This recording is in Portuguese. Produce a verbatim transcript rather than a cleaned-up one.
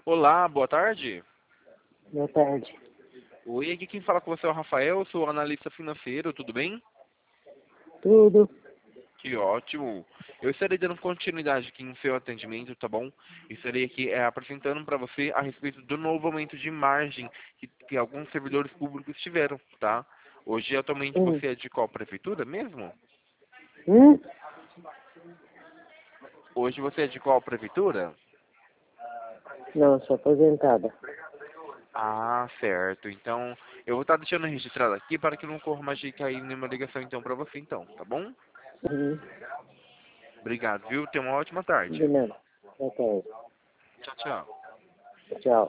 Olá, boa tarde. Boa tarde. Oi, aqui quem fala com você é o Rafael, sou analista financeiro, tudo bem? Tudo? Que ótimo. Eu estarei dando continuidade aqui no seu atendimento, tá bom? Estarei aqui é, apresentando para você a respeito do novo aumento de margem que, que alguns servidores públicos tiveram, tá? Hoje, atualmente, Hum. você é de qual prefeitura mesmo? Hum? Hoje você é de qual prefeitura? Não, sou aposentada. Ah, certo. Então, eu vou estar deixando registrado aqui para que não corra mais de cair nenhuma ligação então para você então, tá bom? Uhum. Obrigado, viu? Tenha uma ótima tarde. De nada. Boa tarde. Tchau, tchau. Tchau.